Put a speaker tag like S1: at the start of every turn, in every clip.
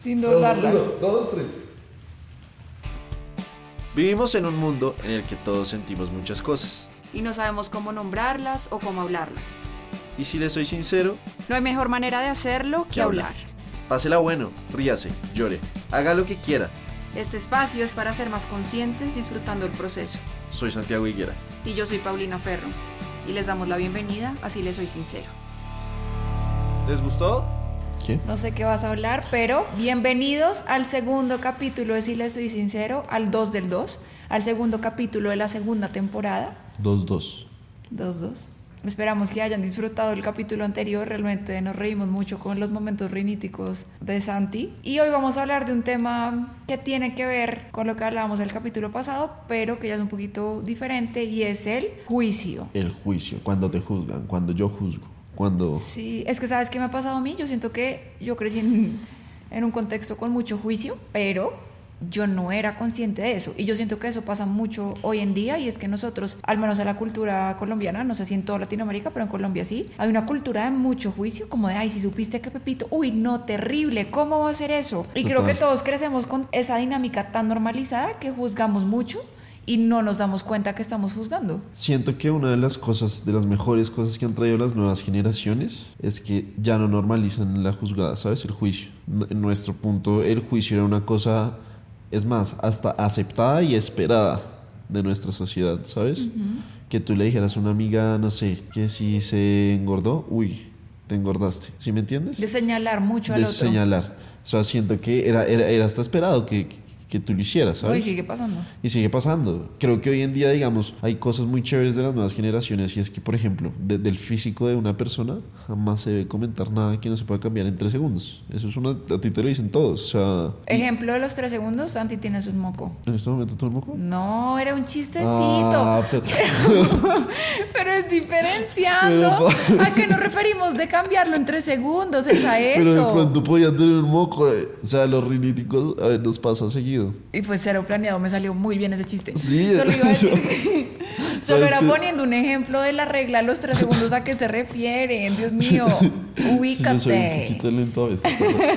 S1: sin dudarlas.
S2: Dos, tres.
S3: Vivimos en un mundo en el que todos sentimos muchas cosas.
S1: Y no sabemos cómo nombrarlas o cómo hablarlas.
S3: Y si les soy sincero,
S1: No hay mejor manera de hacerlo que hablar.
S3: pásela bueno, ríase, llore, haga lo que quiera.
S1: Este espacio es para ser más conscientes disfrutando el proceso.
S3: Soy Santiago Higuera.
S1: Y yo soy Paulina Ferro. Y les damos la bienvenida, así les soy sincero.
S3: ¿Les gustó?
S2: ¿Qué?
S1: No sé qué vas a hablar, pero bienvenidos al segundo capítulo de Si les soy sincero, al 2 del 2, al segundo capítulo de la segunda temporada.
S2: 2-2.
S1: 2-2. Esperamos que hayan disfrutado el capítulo anterior, realmente nos reímos mucho con los momentos riníticos de Santi. Y hoy vamos a hablar de un tema que tiene que ver con lo que hablábamos el capítulo pasado, pero que ya es un poquito diferente y es el juicio.
S2: El juicio, cuando te juzgan, cuando yo juzgo, cuando...
S1: Sí, es que ¿sabes qué me ha pasado a mí? Yo siento que yo crecí en un contexto con mucho juicio, pero yo no era consciente de eso. Y yo siento que eso pasa mucho hoy en día, y es que nosotros, al menos en la cultura colombiana, no sé si en toda Latinoamérica, pero en Colombia sí, hay una cultura de mucho juicio, como de, ay, si supiste que Pepito, uy, no, terrible, ¿cómo va a hacer eso? Y creo que todos crecemos con esa dinámica tan normalizada que juzgamos mucho y no nos damos cuenta que estamos juzgando.
S2: Siento que una de las cosas, de las mejores cosas que han traído las nuevas generaciones es que ya no normalizan la juzgada, ¿sabes? El juicio. En nuestro punto, el juicio era una cosa, es más, hasta aceptada y esperada de nuestra sociedad, ¿sabes? Uh-huh. Que tú le dijeras a una amiga, no sé, que si se engordó, uy, te engordaste, ¿sí me entiendes?
S1: De señalar mucho al otro.
S2: De señalar. O sea, siento que era hasta esperado que tú lo hicieras, ¿sabes?
S1: Y sigue pasando.
S2: Y sigue pasando. Creo que hoy en día, digamos, hay cosas muy chéveres de las nuevas generaciones, y es que, por ejemplo, del físico de una persona jamás se debe comentar nada que no se pueda cambiar en 3 segundos. Eso es a ti te lo dicen todos, o sea...
S1: Ejemplo de los 3 segundos, Santi tienes un moco.
S2: ¿En este momento tú el moco?
S1: No, era un chistecito. Pero es diferenciando. ¿A qué nos referimos de cambiarlo en 3 segundos? Es a eso.
S2: Pero de pronto podían tener un moco. O sea, los riníticos nos pasa seguido.
S1: Y fue cero planeado, me salió muy bien ese chiste.
S2: Sí,
S1: solo iba a decir, solo era poniendo un ejemplo de la regla los 3 segundos. ¿A qué se refieren? Dios mío, ubícate.
S2: Sí, yo soy un poquito lento a veces.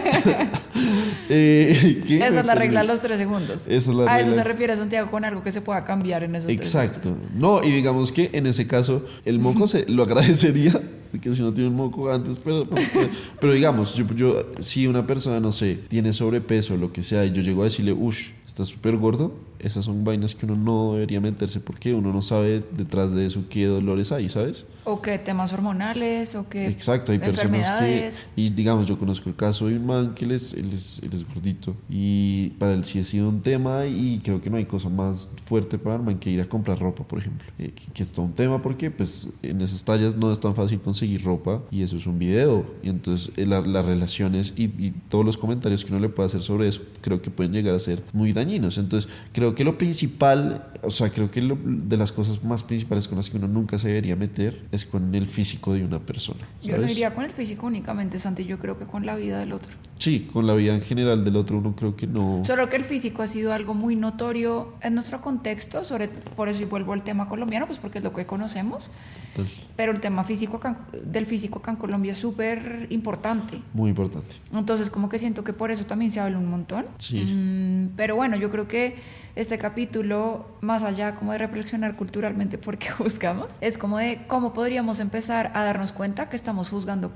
S1: Esa es la regla los 3 segundos.
S2: Esa es la regla.
S1: A eso se refiere Santiago, con algo que se pueda cambiar en esos 3 segundos.
S2: Exacto. No, y digamos que en ese caso el moco se lo agradecería, porque si no tiene un moco antes, pero digamos, yo si una persona, no sé, tiene sobrepeso o lo que sea, y yo llego a decirle, ush, estás súper gordo, esas son vainas que uno no debería meterse, porque uno no sabe detrás de eso qué dolores hay, ¿sabes?
S1: O qué temas hormonales, o qué...
S2: Exacto, hay personas que... Y digamos, yo conozco el caso de un man que él es gordito, y para él sí ha sido un tema, y creo que no hay cosa más fuerte para el man que ir a comprar ropa, por ejemplo. Que es todo un tema, porque pues en esas tallas no es tan fácil conseguir ropa, y eso es un video, y entonces las relaciones y todos los comentarios que uno le puede hacer sobre eso, creo que pueden llegar a ser muy dañinos. Entonces creo que lo principal, o sea, creo que de las cosas más principales con las que uno nunca se debería meter es con el físico de una persona, ¿sabes?
S1: Yo no iría con el físico únicamente, Santi, yo creo que con la vida del otro.
S2: Sí, con la vida en general del otro uno creo que no.
S1: Solo que el físico ha sido algo muy notorio en nuestro contexto, por eso y vuelvo al tema colombiano, pues porque es lo que conocemos.
S2: Total.
S1: Pero el tema del físico acá en Colombia es súper importante.
S2: Muy importante.
S1: Entonces como que siento que por eso también se habla un montón.
S2: Sí.
S1: Pero bueno, yo creo que este capítulo, más allá como de reflexionar culturalmente por qué juzgamos, es como de cómo podríamos empezar a darnos cuenta que estamos juzgando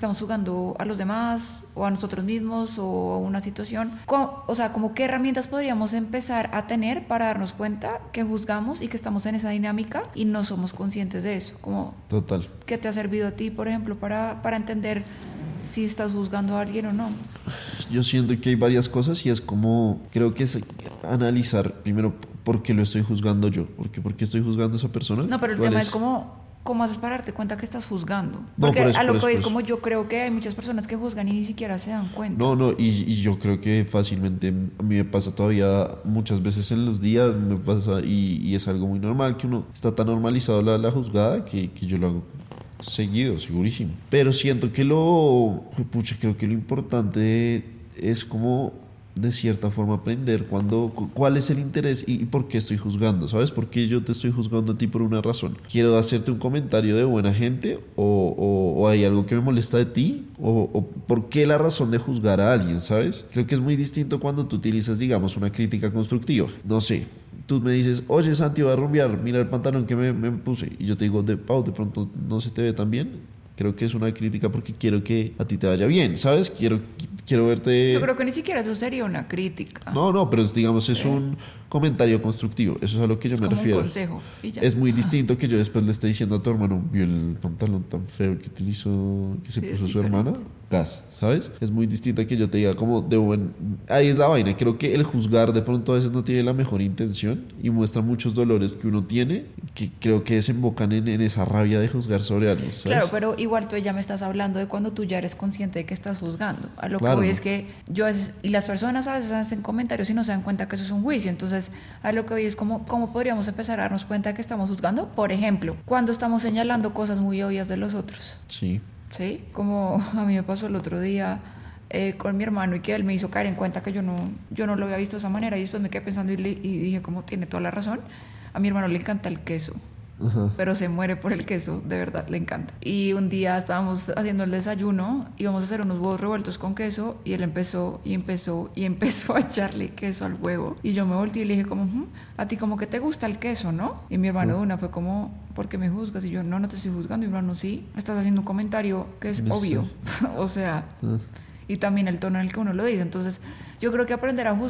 S1: a los demás o a nosotros mismos o a una situación. O sea, como qué herramientas podríamos empezar a tener para darnos cuenta que juzgamos y que estamos en esa dinámica y no somos conscientes de eso. Como,
S2: total.
S1: ¿qué te ha servido a ti, por ejemplo, para entender si estás juzgando a alguien o no?
S2: Yo siento que hay varias cosas, y es como, creo que es analizar primero por qué lo estoy juzgando yo, por qué estoy juzgando a esa persona.
S1: No, pero el tema es ¿cómo haces para darte cuenta que estás juzgando? Porque
S2: no,
S1: a lo que hoy es como yo creo que hay muchas personas que juzgan y ni siquiera se dan cuenta.
S2: No, y yo creo que fácilmente a mí me pasa todavía muchas veces en los días, me pasa, y es algo muy normal, que uno está tan normalizado la juzgada que yo lo hago seguido, segurísimo. Pero siento que creo que lo importante es como de cierta forma aprender cuál es el interés y por qué estoy juzgando, ¿sabes? ¿Por qué yo te estoy juzgando a ti por una razón? ¿Quiero hacerte un comentario de buena gente o hay algo que me molesta de ti? ¿O por qué la razón de juzgar a alguien, ¿sabes? Creo que es muy distinto cuando tú utilizas, digamos, una crítica constructiva. No sé, tú me dices, oye Santi, voy a rumbear, mira el pantalón que me puse. Y yo te digo, Pau, de pronto no se te ve tan bien. Creo que es una crítica porque quiero que a ti te vaya bien, ¿sabes? Quiero verte...
S1: Yo creo que ni siquiera eso sería una crítica.
S2: No, pero digamos es un comentario constructivo. Eso es a lo que yo me refiero.
S1: Un consejo y ya.
S2: Es muy distinto que yo después le esté diciendo a tu hermano, vio el pantalón tan feo que se puso su hermana. Gas, ¿sabes? Es muy distinto a que yo te diga como ahí es la vaina. Creo que el juzgar de pronto a veces no tiene la mejor intención y muestra muchos dolores que uno tiene que creo que desembocan en esa rabia de juzgar sobre alguien, ¿sabes?
S1: Claro, pero igual tú ya me estás hablando de cuando tú ya eres consciente de que estás juzgando. A lo
S2: Claro.
S1: que voy es que yo a veces, y las personas a veces hacen comentarios y no se dan cuenta que eso es un juicio. Entonces, a lo que voy es cómo podríamos empezar a darnos cuenta que estamos juzgando. Por ejemplo, cuando estamos señalando cosas muy obvias de los otros.
S2: Sí.
S1: ¿Sí? Como a mí me pasó el otro día con mi hermano y que él me hizo caer en cuenta que yo no lo había visto de esa manera y después me quedé pensando y dije como tiene toda la razón. A mi hermano le encanta el queso.
S2: Ajá.
S1: Pero se muere por el queso, de verdad, le encanta. Y un día estábamos haciendo el desayuno, íbamos a hacer unos huevos revueltos con queso y él empezó a echarle queso al huevo. Y yo me volteé y le dije como, a ti como que te gusta el queso, ¿no? Y mi hermano de una fue como, ¿por qué me juzgas? Y yo, no te estoy juzgando. Y mi hermano, sí, estás haciendo un comentario que es obvio. O sea... Y también el tono en el que uno lo dice. Entonces, yo creo que aprender a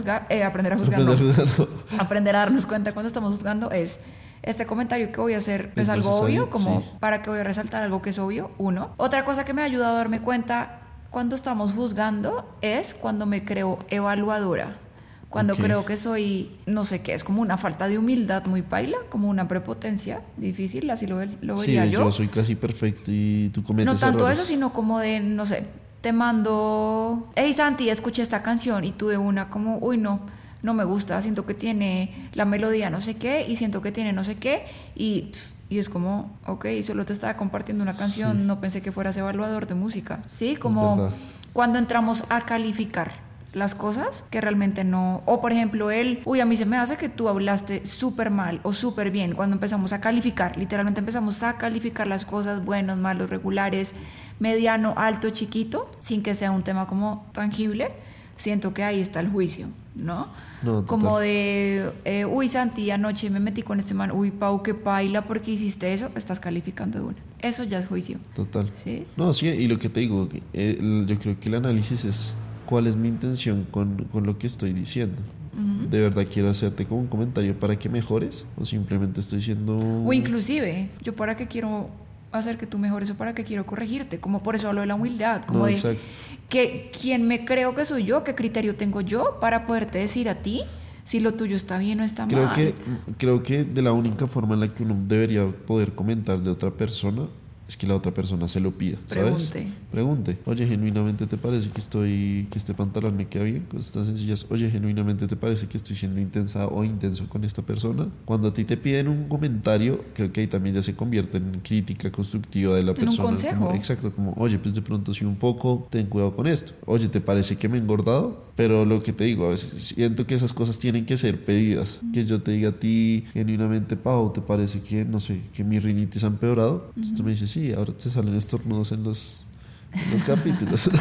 S1: darnos cuenta cuando estamos juzgando es... Este comentario que voy a hacer es algo obvio, como para que voy a resaltar algo que es obvio, uno. Otra cosa que me ha ayudado a darme cuenta cuando estamos juzgando es cuando me creo evaluadora. Cuando creo que soy, no sé qué, es como una falta de humildad muy paila, como una prepotencia difícil, así lo vería yo.
S2: Sí, yo soy casi perfecto y tú cometes errores.
S1: No tanto eso, sino como de, no sé, te mando, hey Santi, escuché esta canción y tú de una como, uy no me gusta, siento que tiene la melodía no sé qué y siento que tiene no sé qué y es como, ok, solo te estaba compartiendo una canción, no pensé que fueras evaluador de música, ¿sí? Como cuando entramos a calificar las cosas que realmente no, o por ejemplo a mí se me hace que tú hablaste súper mal o súper bien, cuando empezamos a calificar, literalmente empezamos a calificar las cosas, buenos, malos, regulares, mediano, alto, chiquito, sin que sea un tema como tangible. Siento que ahí está el juicio, ¿no? Como de, uy, Santi, anoche me metí con este man, uy, Pau, qué paila, porque hiciste eso, estás calificando de una. Eso ya es juicio.
S2: Total.
S1: ¿Sí?
S2: No, sí, y lo que te digo, yo creo que el análisis es cuál es mi intención con lo que estoy diciendo. ¿De verdad quiero hacerte como un comentario para que mejores? ¿O simplemente estoy siendo...?
S1: O inclusive, ¿yo para qué quiero hacer que tú mejores o para qué quiero corregirte? Como por eso hablo de la humildad, como de
S2: exacto.
S1: que quién me creo que soy yo, qué criterio tengo yo para poderte decir a ti si lo tuyo está bien o está mal.
S2: Creo que de la única forma en la que uno debería poder comentar de otra persona es que la otra persona se lo pida, ¿sabes? Pregunte. Oye, genuinamente te parece que este pantalón me queda bien, cosas tan sencillas. Oye, genuinamente te parece que estoy siendo intensa o intenso con esta persona. Cuando a ti te piden un comentario, creo que ahí también ya se convierte en crítica constructiva de la persona.
S1: En un consejo.
S2: Exacto, como, oye, pues de pronto sí un poco, ten cuidado con esto. Oye, ¿te parece que me he engordado? Pero lo que te digo, a veces siento que esas cosas tienen que ser pedidas. Que yo te diga a ti genuinamente, Pau, ¿te parece que, no sé, que mi rinitis ha empeorado? Entonces tú me dices, sí, ahora te salen estornudos en los capítulos.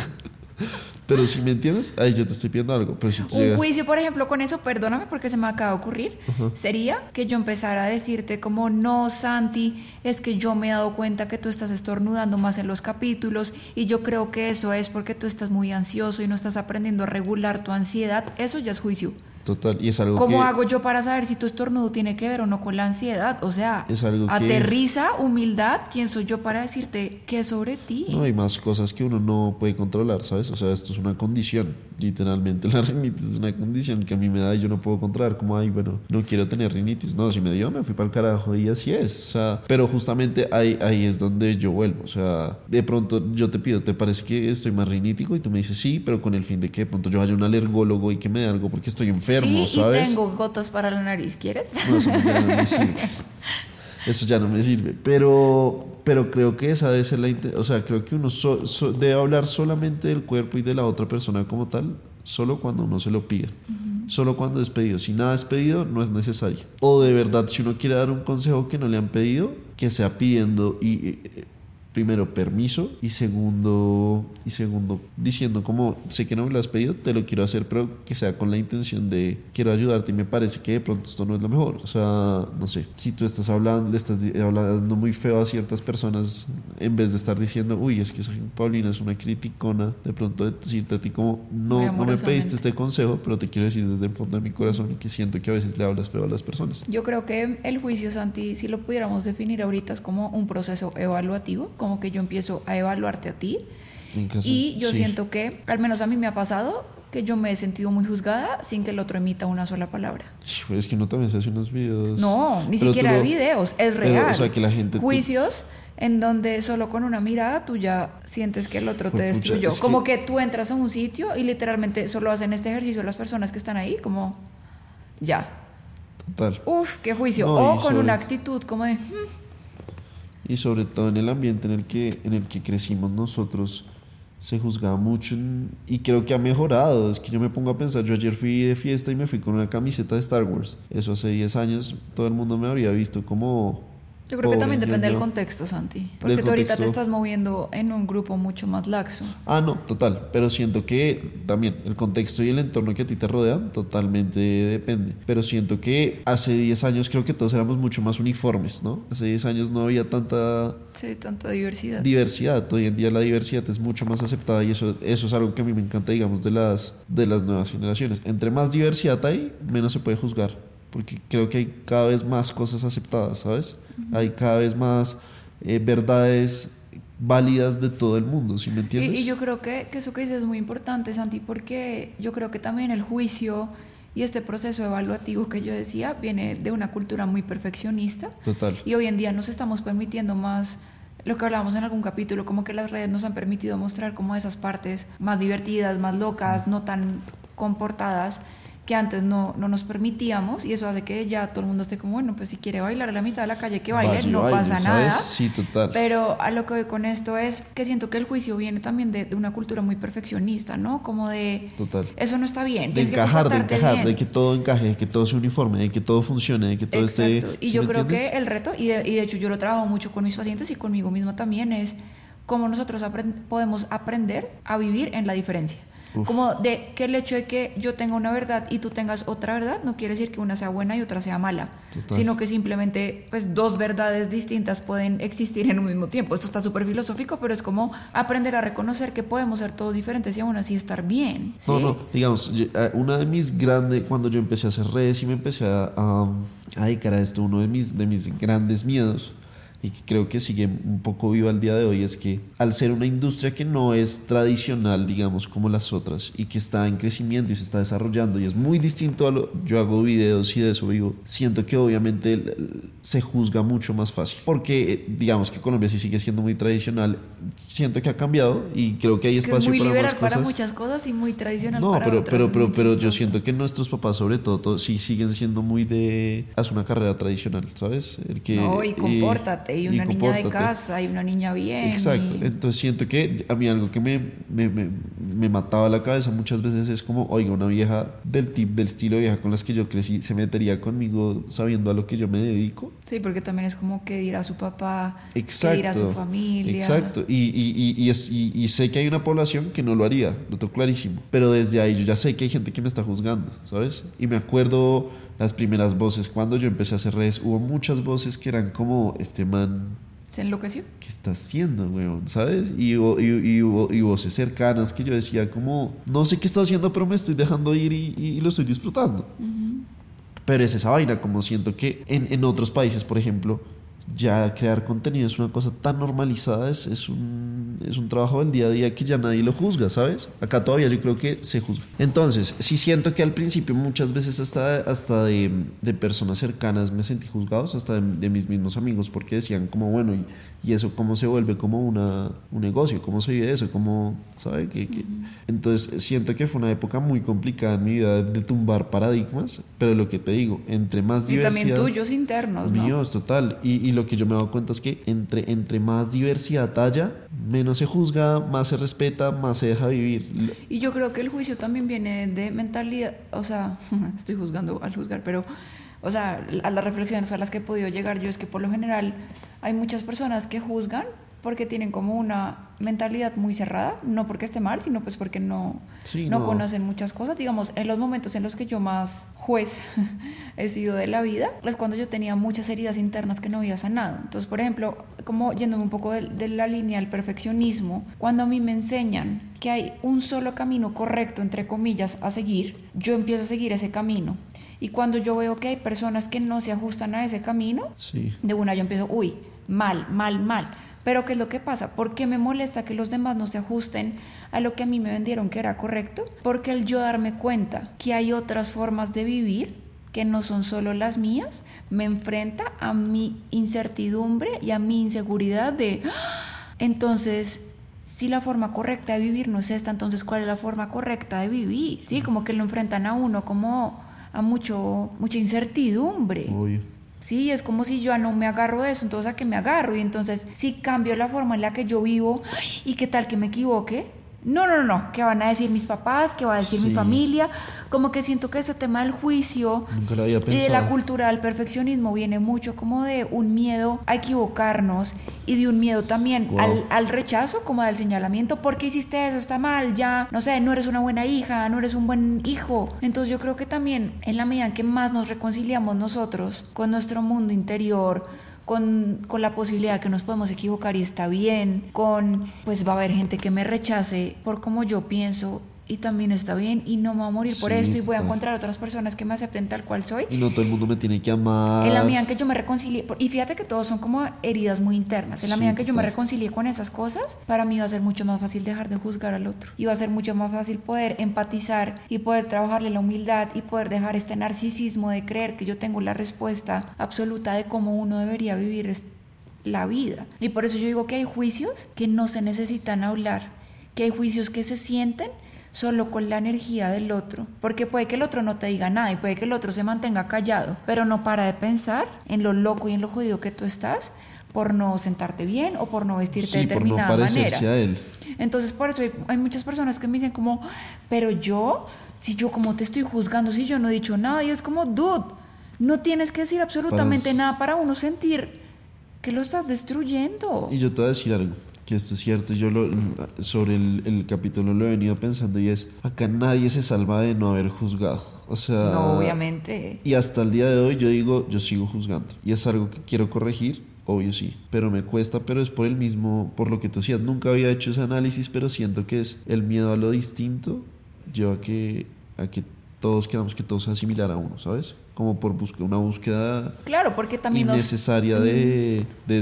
S2: Pero si me entiendes, ahí yo te estoy pidiendo algo. Pero si
S1: un juicio, por ejemplo, con eso, perdóname porque se me acaba de ocurrir, sería que yo empezara a decirte como, no, Santi, es que yo me he dado cuenta que tú estás estornudando más en los capítulos y yo creo que eso es porque tú estás muy ansioso y no estás aprendiendo a regular tu ansiedad. Eso ya es juicio.
S2: Total, y es algo
S1: ¿Cómo hago yo para saber si tu estornudo tiene que ver o no con la ansiedad? O sea,
S2: es algo
S1: aterriza, humildad, ¿quién soy yo para decirte qué es sobre ti?
S2: No, hay más cosas que uno no puede controlar, ¿sabes? O sea, esto es una condición, literalmente la rinitis es una condición que a mí me da y yo no puedo controlar, como, ay, bueno, no quiero tener rinitis, no, si me dio, me fui para el carajo y así es, o sea, pero justamente ahí es donde yo vuelvo, o sea, de pronto yo te pido, ¿te parece que estoy más rinítico? Y tú me dices, sí, pero con el fin de que de pronto yo vaya a un alergólogo y que me dé algo porque estoy enfermo.
S1: Sí,
S2: ¿sabes?
S1: Y tengo gotas para la nariz, ¿quieres?
S2: No, eso ya no me sirve. Eso ya no me sirve. Pero creo que esa debe ser o sea, creo que uno debe hablar solamente del cuerpo y de la otra persona como tal, solo cuando uno se lo pida. Solo cuando es pedido. Si nada es pedido, no es necesario. O de verdad, si uno quiere dar un consejo que no le han pedido, que sea pidiendo primero permiso y segundo diciendo como sé que no me lo has pedido, te lo quiero hacer, pero que sea con la intención de quiero ayudarte y me parece que de pronto esto no es lo mejor. O sea, no sé, si tú estás hablando, le estás hablando muy feo a ciertas personas, en vez de estar diciendo uy, es que Paulina es una criticona, de pronto decirte a ti como no me pediste este consejo, pero te quiero decir desde el fondo de mi corazón y que siento que a veces le hablas feo a las personas.
S1: Yo creo que el juicio, Santi, si lo pudiéramos definir ahorita, es como un proceso evaluativo, como que yo empiezo a evaluarte a ti y yo siento que, al menos a mí me ha pasado, que yo me he sentido muy juzgada sin que el otro emita una sola palabra.
S2: Es que uno también se hace unos videos.
S1: No, ni siquiera videos, es real.
S2: O sea, que la gente...
S1: Juicios en donde solo con una mirada tú ya sientes que el otro te destruyó. Como que tú entras a un sitio y literalmente solo hacen este ejercicio las personas que están ahí, como ya.
S2: Total.
S1: Uf, qué juicio. No, o con una actitud como de...
S2: Y sobre todo en el ambiente en el que crecimos nosotros, se juzgaba mucho y creo que ha mejorado. Es que yo me pongo a pensar, yo ayer fui de fiesta y me fui con una camiseta de Star Wars. Eso hace 10 años todo el mundo me habría visto como...
S1: Yo creo que también depende del contexto, Santi. Porque tú ahorita te estás moviendo en un grupo mucho más laxo.
S2: Ah, no, total. Pero siento que también el contexto y el entorno que a ti te rodean totalmente depende. Pero siento que hace 10 años creo que todos éramos mucho más uniformes, ¿no? Hace 10 años no había tanta...
S1: Sí, tanta diversidad.
S2: Hoy en día la diversidad es mucho más aceptada y eso es algo que a mí me encanta, digamos, de las nuevas generaciones. Entre más diversidad hay, menos se puede juzgar. Porque creo que hay cada vez más cosas aceptadas, ¿sabes? Hay cada vez más verdades válidas de todo el mundo, ¿sí me entiendes?
S1: Y yo creo que eso que dices es muy importante, Santi, porque yo creo que también el juicio y este proceso evaluativo que yo decía viene de una cultura muy perfeccionista.
S2: Total.
S1: Y hoy en día nos estamos permitiendo más... Lo que hablábamos en algún capítulo, como que las redes nos han permitido mostrar como esas partes más divertidas, más locas, no tan comportadas, que antes no nos permitíamos, y eso hace que ya todo el mundo esté como, bueno, pues si quiere bailar a la mitad de la calle, que baile, no pasa nada.
S2: Sí, total.
S1: Pero a lo que voy con esto es que siento que el juicio viene también de una cultura muy perfeccionista, ¿no? Como de...
S2: Total.
S1: Eso no está bien.
S2: De encajar, de que todo encaje, de que todo sea uniforme, de que todo funcione, de que todo esté...
S1: Y yo creo que el reto, y de hecho yo lo trabajo mucho con mis pacientes y conmigo misma también, es cómo nosotros podemos aprender a vivir en la diferencia. Como de que el hecho de que yo tenga una verdad y tú tengas otra verdad no quiere decir que una sea buena y otra sea mala. Total. Sino que simplemente pues dos verdades distintas pueden existir en un mismo tiempo. Esto está súper filosófico, pero es como aprender a reconocer que podemos ser todos diferentes y aún así estar bien, ¿sí?
S2: No, digamos, una de mis grandes, cuando yo empecé a hacer redes y me empecé a dedicar a esto, uno de mis grandes miedos, y que creo que sigue un poco viva al día de hoy, es que al ser una industria que no es tradicional, digamos, como las otras, y que está en crecimiento y se está desarrollando y es muy distinto a yo hago videos y de eso vivo, siento que obviamente se juzga mucho más fácil, porque digamos que Colombia sí sigue siendo muy tradicional, siento que ha cambiado y creo que hay espacio para más cosas.
S1: Es muy liberal para muchas cosas y muy tradicional para otras.
S2: pero yo siento que nuestros papás sobre todo sí siguen siendo muy de haz una carrera tradicional, ¿sabes?
S1: Y compórtate. Y una niña de casa, y una niña bien.
S2: Exacto. Entonces siento que a mí algo que me mataba la cabeza muchas veces es como, oiga, una vieja del estilo vieja con las que yo crecí se metería conmigo sabiendo a lo que yo me dedico.
S1: Sí, porque también es como que dirá su papá,
S2: exacto,
S1: que dirá su familia.
S2: Exacto. Y sé que hay una población que no lo haría, lo tengo clarísimo. Pero desde ahí yo ya sé que hay gente que me está juzgando, ¿sabes? Y me acuerdo las primeras voces, cuando yo empecé a hacer redes, hubo muchas voces que eran como, este man...
S1: ¿Se enloqueció?
S2: ¿Qué está haciendo, weón? ¿Sabes? Y voces cercanas que yo decía como, no sé qué estoy haciendo, pero me estoy dejando ir y lo estoy disfrutando. Uh-huh. Pero es esa vaina, como siento que en otros países, por ejemplo, ya crear contenido es una cosa tan normalizada, es un trabajo del día a día que ya nadie lo juzga, ¿sabes? Acá todavía yo creo que se juzga. Entonces, sí siento que al principio muchas veces hasta de personas cercanas me sentí juzgados, hasta de mis mismos amigos, porque decían como, bueno, y eso cómo se vuelve como un negocio, cómo se vive eso, cómo, ¿sabe? Entonces siento que fue una época muy complicada en mi vida de tumbar paradigmas, pero lo que te digo, entre más diversidad...
S1: Y también tuyos internos, ¿no?
S2: Míos, total. Y lo que yo me he dado cuenta es que entre más diversidad haya, menos se juzga, más se respeta, más se deja vivir.
S1: Y yo creo que el juicio también viene de mentalidad, o sea, estoy juzgando al juzgar, pero, o sea, a las reflexiones a las que he podido llegar yo es que por lo general hay muchas personas que juzgan porque tienen como una mentalidad muy cerrada, no porque esté mal, sino pues porque no conocen muchas cosas. Digamos, en los momentos en los que yo más juez he sido de la vida, es cuando yo tenía muchas heridas internas que no había sanado. Entonces, por ejemplo, como yéndome un poco de la línea del perfeccionismo, cuando a mí me enseñan que hay un solo camino correcto, entre comillas, a seguir, yo empiezo a seguir ese camino. Y cuando yo veo que hay personas que no se ajustan a ese camino, de una yo empiezo, uy, mal. Pero ¿qué es lo que pasa? ¿Por qué me molesta que los demás no se ajusten a lo que a mí me vendieron que era correcto? Porque el yo darme cuenta que hay otras formas de vivir que no son solo las mías, me enfrenta a mi incertidumbre y a mi inseguridad de... Entonces, si la forma correcta de vivir no es esta, entonces ¿cuál es la forma correcta de vivir? Sí, como que lo enfrentan a uno como a mucha incertidumbre.
S2: Obvio.
S1: Sí, es como si yo no me agarro de eso, entonces ¿a qué me agarro? Y entonces, si cambio la forma en la que yo vivo, ¿y qué tal que me equivoque? No, ¿qué van a decir mis papás? ¿Qué va a decir mi familia? Como que siento que este tema del juicio
S2: nunca lo había
S1: y de la cultura del perfeccionismo viene mucho como de un miedo a equivocarnos y de un miedo también al rechazo, como al señalamiento. ¿Por qué hiciste eso? Está mal, ya, no sé, no eres una buena hija, no eres un buen hijo. Entonces yo creo que también en la medida en que más nos reconciliamos nosotros con nuestro mundo interior, con la posibilidad de que nos podemos equivocar y está bien, pues va a haber gente que me rechace por cómo yo pienso y también está bien y no me voy a morir por esto y voy a encontrar otras personas que me acepten tal cual soy.
S2: Y no todo el mundo me tiene que amar.
S1: En la medida en que yo me reconcilié, y fíjate que todos son como heridas muy internas, en la medida en que yo me reconcilié con esas cosas, para mí va a ser mucho más fácil dejar de juzgar al otro y va a ser mucho más fácil poder empatizar y poder trabajarle la humildad y poder dejar este narcisismo de creer que yo tengo la respuesta absoluta de cómo uno debería vivir la vida. Y por eso yo digo que hay juicios que no se necesitan hablar, que hay juicios que se sienten solo con la energía del otro, porque puede que el otro no te diga nada y puede que el otro se mantenga callado, pero no para de pensar en lo loco y en lo jodido que tú estás por no sentarte bien o por no vestirte de determinada manera. Sí, por no parecerse
S2: a él.
S1: Entonces por eso hay muchas personas que me dicen como, pero si yo como te estoy juzgando, si yo no he dicho nada, y es como, dude, no tienes que decir absolutamente nada para uno sentir que lo estás destruyendo.
S2: Y yo te voy a decir algo, que esto es cierto, yo sobre el capítulo lo he venido pensando y es, acá nadie se salva de no haber juzgado, o sea...
S1: No, obviamente.
S2: Y hasta el día de hoy yo digo, yo sigo juzgando y es algo que quiero corregir, obvio sí, pero me cuesta, pero es por lo que tú decías, nunca había hecho ese análisis, pero siento que es el miedo a lo distinto, lleva a que todos queramos que todo sea similar a uno, ¿sabes? Como por una búsqueda,
S1: claro, porque también
S2: innecesaria de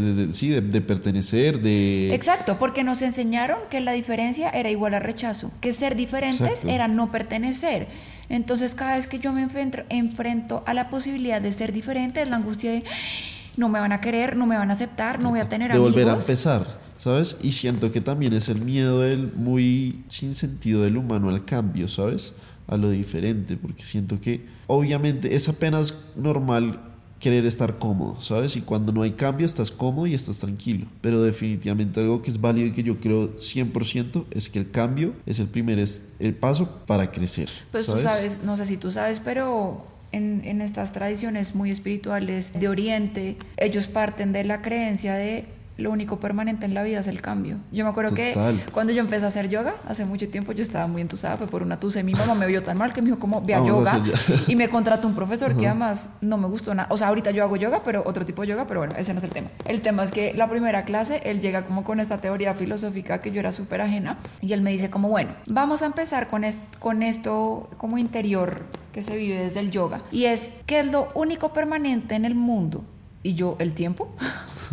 S2: pertenecer,
S1: Exacto, porque nos enseñaron que la diferencia era igual a rechazo, que ser diferentes
S2: Exacto.
S1: era no pertenecer. Entonces cada vez que yo me enfrento a la posibilidad de ser diferente, es la angustia de no me van a querer, no me van a aceptar, no voy a tener amigos.
S2: De volver a empezar, ¿sabes? Y siento que también es el miedo muy sin sentido del humano al cambio, ¿sabes? A lo diferente, porque siento que obviamente es apenas normal querer estar cómodo, ¿sabes? Y cuando no hay cambio estás cómodo y estás tranquilo, pero definitivamente algo que es válido y que yo creo 100% es que el cambio es el paso para crecer.
S1: Pues
S2: ¿sabes?
S1: Tú sabes, no sé si tú sabes, pero en estas tradiciones muy espirituales de Oriente, ellos parten de la creencia de lo único permanente en la vida es el cambio. Yo me acuerdo que cuando yo empecé a hacer yoga, hace mucho tiempo yo estaba muy entusada, fue por una tusa y mi mamá me vio tan mal que me dijo como, ve a yoga, y me contrató un profesor que además no me gustó nada. O sea, ahorita yo hago yoga, pero otro tipo de yoga, pero bueno, ese no es el tema. El tema es que la primera clase, él llega como con esta teoría filosófica que yo era súper ajena, y él me dice como, bueno, vamos a empezar con esto como interior que se vive desde el yoga, y es, ¿qué es lo único permanente en el mundo? Y yo, el tiempo.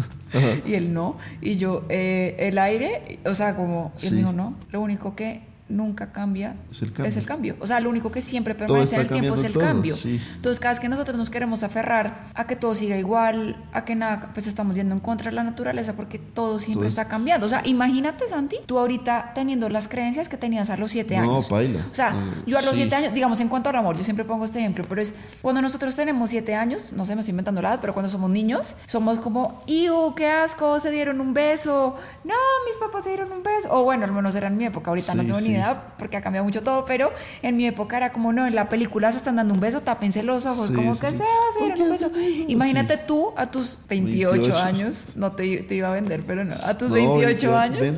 S1: Y él no, y yo, el aire, o sea, como, y él me dijo, no, lo único que nunca cambia
S2: es el cambio.
S1: O sea, lo único que siempre permanece en el tiempo es el cambio.
S2: Sí.
S1: Entonces, cada vez que nosotros nos queremos aferrar a que todo siga igual, a que nada, pues estamos yendo en contra de la naturaleza porque todo siempre está cambiando. O sea, imagínate, Santi, tú ahorita teniendo las creencias que tenías a los 7 años.
S2: No, paila.
S1: O sea, yo a los 7 años, digamos, en cuanto al amor, yo siempre pongo este ejemplo, pero es cuando nosotros tenemos 7 años, no sé, me estoy inventando la edad, pero cuando somos niños, somos como, ¡iu, qué asco! Se dieron un beso. No, mis papás se dieron un beso. O bueno, al menos era en mi época, ahorita no tengo ni idea porque ha cambiado mucho todo, pero en mi época era como, no, en la película se están dando un beso, tápense los ojos, como que se dieron un beso. Imagínate tú a tus 28 años, no te iba a vender, pero no, a tus 28 años,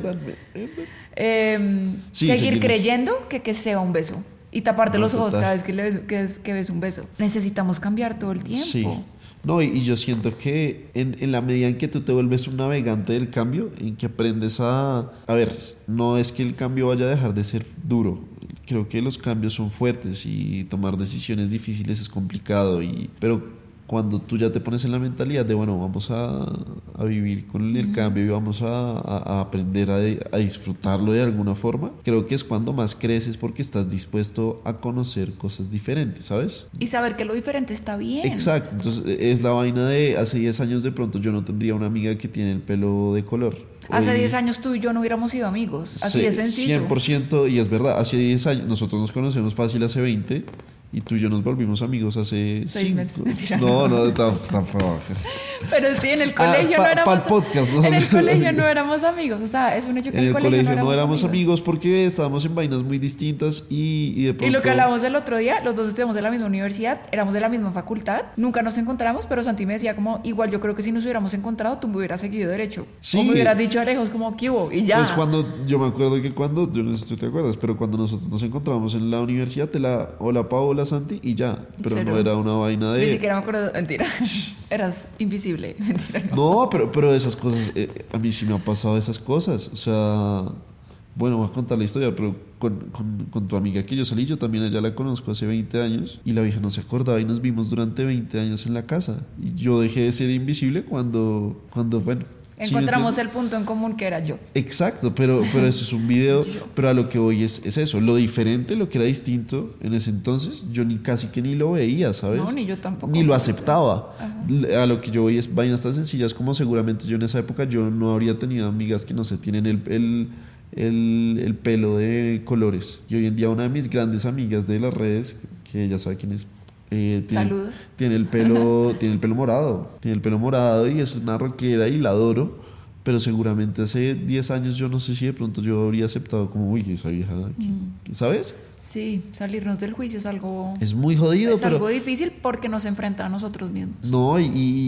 S1: seguir creyendo que sea un beso y taparte los ojos cada vez que ves un beso. Necesitamos cambiar todo el tiempo.
S2: Sí. No, y yo siento que en la medida en que tú te vuelves un navegante del cambio, en que aprendes a ver, no es que el cambio vaya a dejar de ser duro. Creo que los cambios son fuertes y tomar decisiones difíciles es complicado, pero cuando tú ya te pones en la mentalidad de, bueno, vamos a vivir con el cambio y vamos a aprender a disfrutarlo de alguna forma, creo que es cuando más creces porque estás dispuesto a conocer cosas diferentes, ¿sabes?
S1: Y saber que lo diferente está bien.
S2: Exacto, entonces es la vaina de hace 10 años de pronto yo no tendría una amiga que tiene el pelo de color.
S1: Hace 10 años tú y yo no hubiéramos sido amigos, así de sencillo.
S2: 100%, y es verdad, hace 10 años, nosotros nos conocemos fácil hace 20, y tú y yo nos volvimos amigos hace 6
S1: meses. Mentira,
S2: no, tan
S1: Pero sí, en el colegio no éramos.
S2: Podcast, ¿no?
S1: En el colegio no éramos amigos. O sea, es un hecho que
S2: en el colegio no éramos amigos porque estábamos en vainas muy distintas y de pronto.
S1: Y lo que hablábamos el otro día, los dos estudiamos en la misma universidad, éramos de la misma facultad, nunca nos encontramos, pero Santi me decía como, igual yo creo que si nos hubiéramos encontrado, tú me hubieras seguido derecho.
S2: Sí.
S1: O me hubieras dicho a lejos como, ¿qué hubo? Y ya.
S2: Pues yo me acuerdo que yo no sé si tú te acuerdas, pero cuando nosotros nos encontramos en la universidad, hola Paola, Santi, y ya. Pero no era una vaina de...
S1: Ni siquiera me acuerdo, mentira. Eras invisible, mentira.
S2: No, pero esas cosas, a mí sí me han pasado esas cosas. O sea, bueno, voy a contar la historia, pero con tu amiga que yo salí, yo también ella la conozco hace 20 años y la vieja no se acordaba y nos vimos durante 20 años en la casa. Y yo dejé de ser invisible cuando bueno...
S1: Encontramos el punto en común que era yo.
S2: Exacto, pero eso es un video. Pero a lo que voy es eso. Lo diferente, lo que era distinto en ese entonces, yo casi que ni lo veía, ¿sabes?
S1: No, ni yo tampoco.
S2: Ni lo aceptaba. Ajá. A lo que yo voy es vainas tan sencillas como seguramente yo en esa época yo no habría tenido amigas que no sé, tienen el pelo de colores. Y hoy en día una de mis grandes amigas de las redes, que ella sabe quién es,
S1: Saludos.
S2: Tiene el pelo morado y es una rockera y la adoro, pero seguramente hace 10 años yo no sé si de pronto yo habría aceptado como, uy, esa vieja, ¿sabes?
S1: Sí, salirnos del juicio es algo...
S2: Es muy jodido,
S1: es algo difícil porque nos enfrenta a nosotros mismos.
S2: No,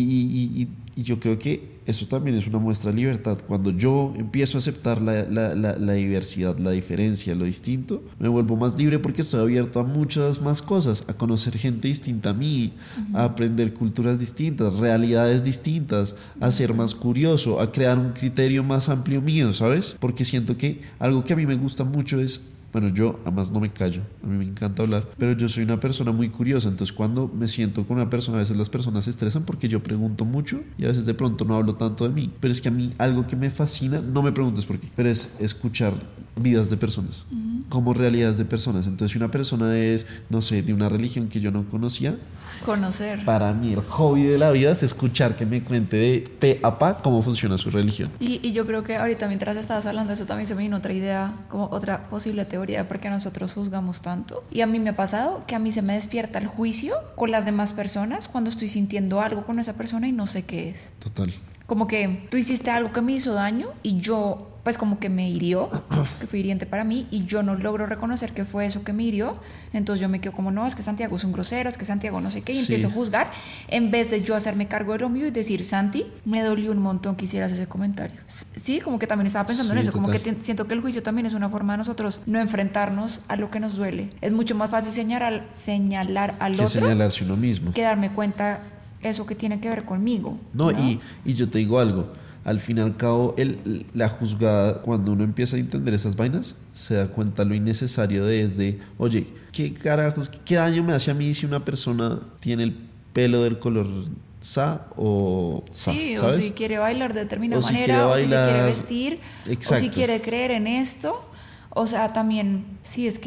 S2: y yo creo que eso también es una muestra de libertad. Cuando yo empiezo a aceptar la diversidad, la diferencia, lo distinto, me vuelvo más libre porque estoy abierto a muchas más cosas, a conocer gente distinta a mí, a aprender culturas distintas, realidades distintas, a ser más curioso, a crear un criterio más amplio mío, ¿sabes? Porque siento que algo que a mí me gusta mucho es... Bueno, yo además no me callo, a mí me encanta hablar, pero yo soy una persona muy curiosa, entonces cuando me siento con una persona, a veces las personas se estresan porque yo pregunto mucho y a veces de pronto no hablo tanto de mí, pero es que a mí algo que me fascina, no me preguntes por qué, pero es escuchar vidas de personas, como realidades de personas. Entonces si una persona es, no sé, de una religión que yo no conocía,
S1: conocer.
S2: Para mí el hobby de la vida es escuchar que me cuente de pe a pa cómo funciona su religión.
S1: Y yo creo que ahorita mientras estabas hablando de eso también se me vino otra idea, como otra posible teoría de por qué nosotros juzgamos tanto. Y a mí me ha pasado que a mí se me despierta el juicio con las demás personas cuando estoy sintiendo algo con esa persona y no sé qué es.
S2: Total.
S1: Como que tú hiciste algo que me hizo daño y yo pues como que me hirió, que fue hiriente para mí y yo no logro reconocer que fue eso que me hirió, entonces yo me quedo como no, es que Santiago es un grosero, es que Santiago no sé qué y empiezo a juzgar en vez de yo hacerme cargo de lo mío y decir, Santi, me dolió un montón que hicieras ese comentario. Sí, como que también estaba pensando en eso, total. Como que siento que el juicio también es una forma de nosotros no enfrentarnos a lo que nos duele. Es mucho más fácil señalar al otro que
S2: señalarse uno mismo,
S1: que darme cuenta eso que tiene que ver conmigo.
S2: No, y yo te digo algo. Al fin y al cabo, la juzgada, cuando uno empieza a entender esas vainas, se da cuenta lo innecesario de oye, ¿qué carajos, qué daño me hace a mí si una persona tiene el pelo del color sa o sa?
S1: Sí,
S2: ¿sabes?
S1: O si quiere bailar de determinada manera, o si se quiere vestir,
S2: exacto.
S1: O si quiere creer en esto, O sea, también, sí, es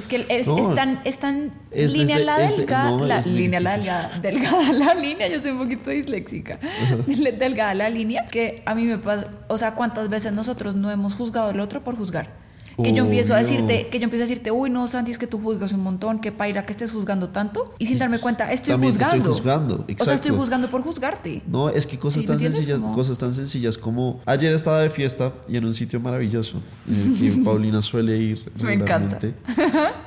S1: tan línea la delgada, delgada la línea, yo soy un poquito disléxica, delgada la línea, que a mí me pasa, o sea, ¿cuántas veces nosotros no hemos juzgado al otro por juzgar? Que yo empiezo a decirte, uy, no, Santi, es que tú juzgas un montón, que paila que estés juzgando tanto, y sin darme cuenta, estoy juzgando.
S2: Exacto.
S1: O sea, estoy juzgando por juzgarte.
S2: No, es que cosas tan sencillas como ayer estaba de fiesta y en un sitio maravilloso en el que Paulina suele ir regularmente.
S1: Me encanta.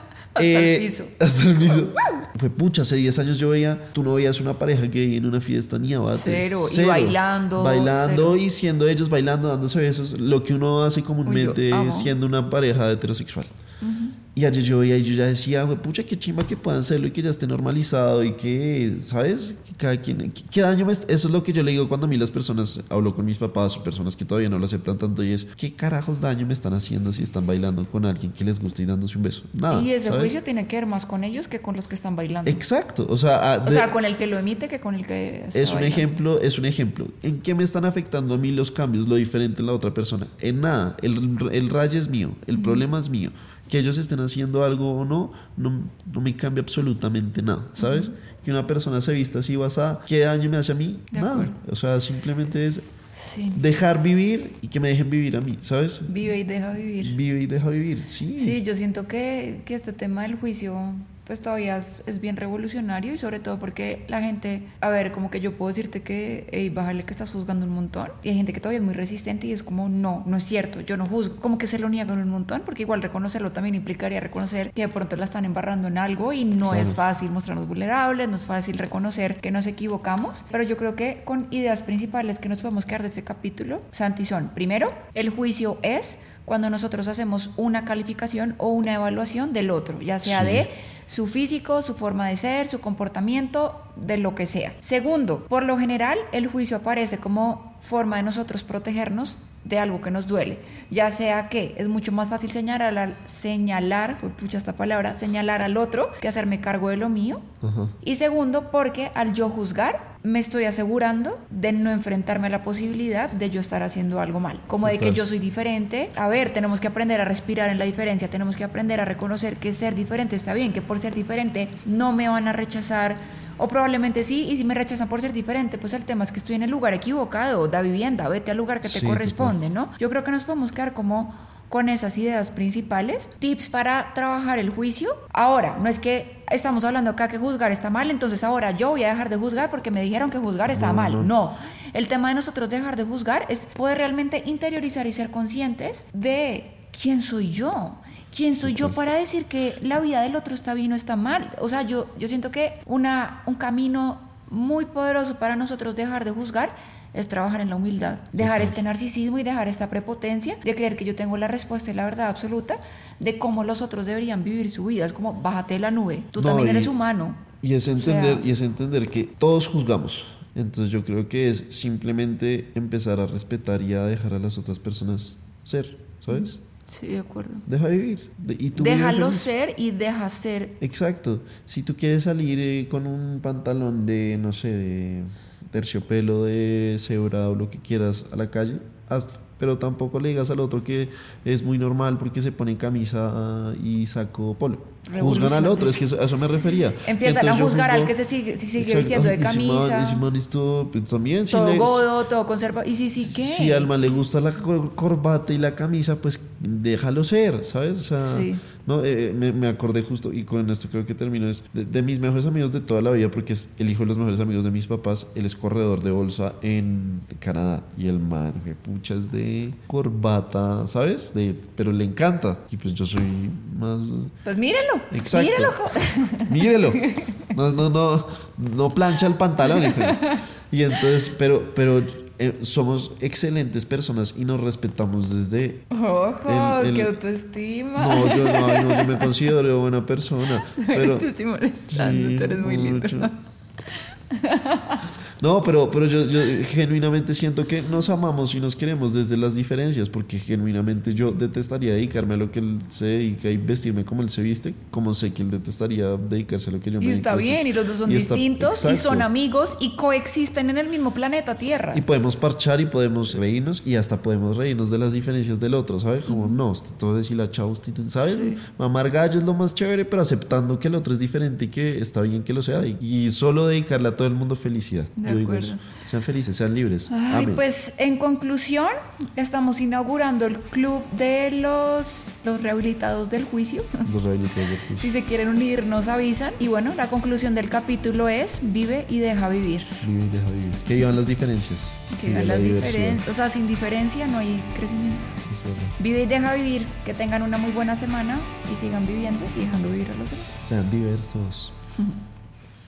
S1: Hasta el piso.
S2: Fue pucha, hace 10 años yo veía, tú no veías una pareja gay en una fiesta ni abate.
S1: Cero. Y bailando.
S2: Cero. Y siendo ellos bailando, dándose besos, lo que uno hace comúnmente siendo una pareja heterosexual. Y ayer yo veía y yo ya decía, pucha, qué chimba que puedan hacerlo y que ya esté normalizado y que, ¿sabes? Que cada quien, ¿qué daño eso es lo que yo le digo cuando a mí las personas, hablo con mis papás o personas que todavía no lo aceptan tanto, y es, ¿qué carajos daño me están haciendo si están bailando con alguien que les gusta y dándose un beso? Nada.
S1: Y ese
S2: ¿sabes?
S1: Juicio tiene que ver más con ellos que con los que están bailando.
S2: Exacto. O
S1: sea, con el que lo emite que con el que está
S2: es
S1: bailando.
S2: Es un ejemplo. ¿En qué me están afectando a mí los cambios, lo diferente en la otra persona? En nada. El rayo es mío, el problema es mío. Que ellos estén haciendo algo o no me cambia absolutamente nada, ¿sabes? Que una persona se vista así basada, ¿qué daño me hace a mí? Nada. O sea, simplemente es dejar vivir y que me dejen vivir a mí, ¿sabes?
S1: Vive y deja vivir.
S2: Vive y deja vivir, sí.
S1: Sí, yo siento que este tema del juicio pues todavía es bien revolucionario, y sobre todo porque la gente, a ver, como que yo puedo decirte que, hey, bájale que estás juzgando un montón, y hay gente que todavía es muy resistente y es como, no es cierto, yo no juzgo, como que se lo niegan un montón, porque igual reconocerlo también implicaría reconocer que de pronto la están embarrando en algo y no es fácil mostrarnos vulnerables, no es fácil reconocer que nos equivocamos, pero yo creo que con ideas principales que nos podemos quedar de este capítulo, Santi, son, primero, el juicio es cuando nosotros hacemos una calificación o una evaluación del otro, ya sea de su físico, su forma de ser, su comportamiento, de lo que sea. Segundo, por lo general, el juicio aparece como forma de nosotros protegernos de algo que nos duele, ya sea que es mucho más fácil señalar al otro que hacerme cargo de lo mío. Y segundo, porque al yo juzgar me estoy asegurando de no enfrentarme a la posibilidad de yo estar haciendo algo mal, como de que yo soy diferente. A ver, tenemos que aprender a respirar en la diferencia, tenemos que aprender a reconocer que ser diferente está bien, que por ser diferente no me van a rechazar, o probablemente sí, y si me rechazan por ser diferente, pues el tema es que estoy en el lugar equivocado, da vivienda, vete al lugar que te corresponde, ¿no? Yo creo que nos podemos quedar como con esas ideas principales. Tips para trabajar el juicio. Ahora, no es que estamos hablando acá que juzgar está mal, entonces ahora yo voy a dejar de juzgar porque me dijeron que juzgar está mal. No. El tema de nosotros dejar de juzgar es poder realmente interiorizar y ser conscientes de quién soy yo. ¿Quién soy yo para decir que la vida del otro está bien o está mal? O sea, yo siento que un camino muy poderoso para nosotros dejar de juzgar es trabajar en la humildad, dejar este narcisismo y dejar esta prepotencia de creer que yo tengo la respuesta y la verdad absoluta de cómo los otros deberían vivir su vida. Es como, bájate de la nube, tú también eres humano.
S2: Y es entender que todos juzgamos. Entonces yo creo que es simplemente empezar a respetar y a dejar a las otras personas ser, ¿sabes?
S1: Sí, de acuerdo.
S2: Deja vivir.
S1: Déjalo ser y deja ser.
S2: Exacto. Si tú quieres salir con un pantalón de, no sé, de terciopelo, de cebra o lo que quieras a la calle, hazlo. Pero tampoco le digas al otro que es muy normal porque se pone camisa y saco polo. Juzgan al otro, es que a eso me refería.
S1: Empiezan a juzgar al que se sigue vistiendo de camisa.
S2: Ese man esto pues, también.
S1: Todo godo, todo conservado. ¿Y sí qué?
S2: Si al man le gusta la corbata y la camisa, pues déjalo ser, ¿sabes? O sea, no, me acordé justo, y con esto creo que termino, es de mis mejores amigos de toda la vida, porque es el hijo de los mejores amigos de mis papás. Él es corredor de bolsa en Canadá. Y el man, que pucha, es de corbata, ¿sabes? Pero le encanta. Y pues yo soy más...
S1: Pues mírelo.
S2: Exacto. Mírelo. No plancha el pantalón, hijo. Y entonces, pero somos excelentes personas y nos respetamos desde...
S1: ¡Ojo! ¡Qué autoestima!
S2: No, yo me considero buena persona. Pero
S1: te estoy molestando, tú eres muy lindo.
S2: No, pero yo genuinamente siento que nos amamos y nos queremos desde las diferencias, porque genuinamente yo detestaría dedicarme a lo que él se dedica y vestirme como él se viste, como sé que él detestaría dedicarse a lo que yo me dedico.
S1: Y está bien, y los dos son distintos, y son amigos y coexisten en el mismo planeta Tierra.
S2: Y podemos parchar y podemos reírnos y hasta podemos reírnos de las diferencias del otro, ¿sabes? Como no, usted todo decir la chao, ¿sabes? Sí. Mamar gallo es lo más chévere, pero aceptando que el otro es diferente y que está bien que lo sea, y solo dedicarle a todo el mundo felicidad.
S1: De acuerdo.
S2: Digo, sean felices, sean libres.
S1: Ay, amén. Pues en conclusión, estamos inaugurando el club de los rehabilitados del juicio.
S2: Los rehabilitados del juicio.
S1: Si se quieren unir, nos avisan. Y bueno, la conclusión del capítulo es: vive y deja vivir.
S2: Vive y deja vivir. Que vivan las diferencias.
S1: Que vivan las diferencias. O sea, sin diferencia no hay crecimiento.
S2: Es verdad.
S1: Vive y deja vivir. Que tengan una muy buena semana y sigan viviendo y dejando vivir a los demás.
S2: Sean diversos.